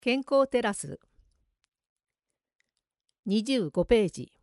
健康テラス25ページ。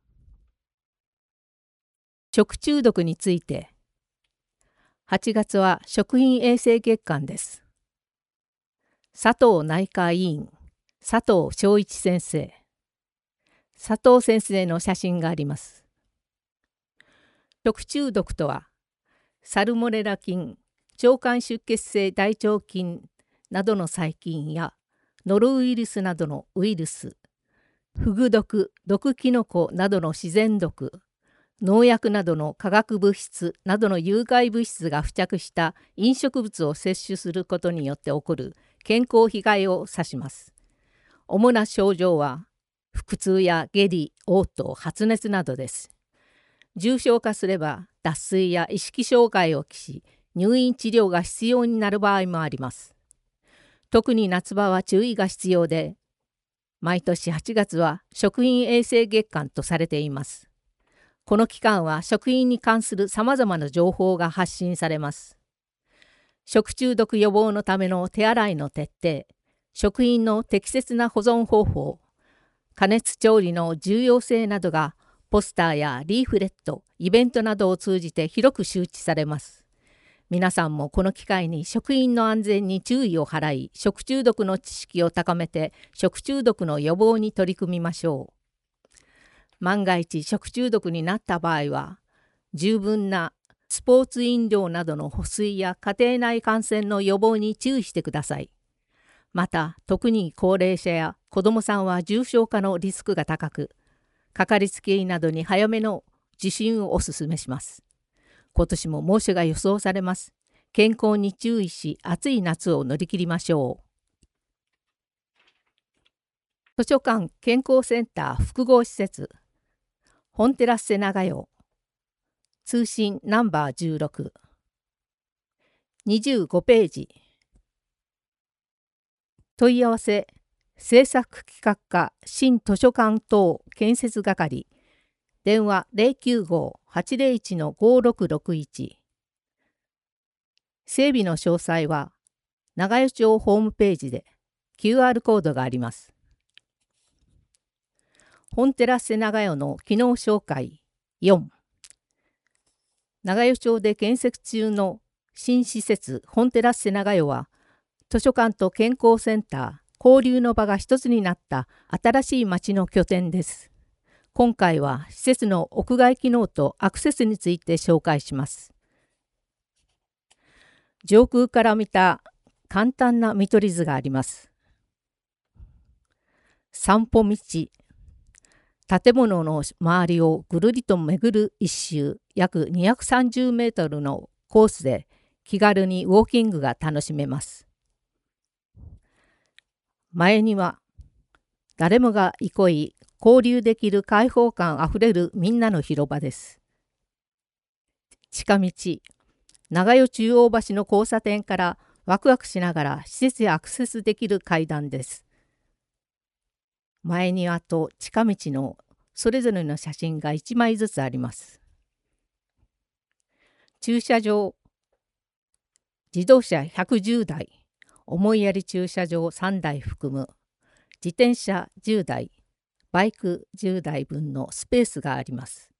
食中毒について。8月は食品衛生月間です。佐藤内科医院、佐藤昭一先生。佐藤先生の写真があります。食中毒とは、サルモネラ菌、腸管出血性大腸菌などの細菌やノロウイルスなどのウイルス、フグ毒、毒キノコなどの自然毒、農薬などの化学物質などの有害物質が付着した飲食物を摂取することによって起こる健康被害を指します。主な症状は腹痛や下痢、嘔吐、発熱などです。重症化すれば脱水や意識障害を起し、入院治療が必要になる場合もあります。特に夏場は注意が必要で、毎年8月は食品衛生月間とされています。この期間は食品に関するさまざまな情報が発信されます。食中毒予防のための手洗いの徹底、食品の適切な保存方法、加熱調理の重要性などがポスターやリーフレット、イベントなどを通じて広く周知されます。皆さんもこの機会に食品の安全に注意を払い、食中毒の知識を高めて食中毒の予防に取り組みましょう。万が一食中毒になった場合は、十分なスポーツ飲料などの保水や家庭内感染の予防に注意してください。また、特に高齢者や子どもさんは重症化のリスクが高く、かかりつけ医などに早めの受診をお勧めします。今年も猛暑が予想されます。健康に注意し、暑い夏を乗り切りましょう。図書館健康センター複合施設、本テラッセ長代、通信ナンバー16、25ページ。問い合わせ、制作企画課新図書館等建設係、電話095-801-5661。整備の詳細は長代町ホームページで QR コードがあります。本テラッセ長代の機能紹介4。長代町で建設中の新施設本テラッセ長代は、図書館と健康センター、交流の場が一つになった新しい町の拠点です。今回は施設の屋外機能とアクセスについて紹介します。上空から見た簡単な見取り図があります。散歩道、建物の周りをぐるりと巡る一周約230メートルのコースで気軽にウォーキングが楽しめます。前には誰もが憩い交流できる開放感あふれるみんなの広場です。近道、長代中央橋の交差点からワクワクしながら施設へアクセスできる階段です。前庭と近道のそれぞれの写真が1枚ずつあります。駐車場、自動車110台、思いやり駐車場3台含む自転車10台、バイク10台分のスペースがあります。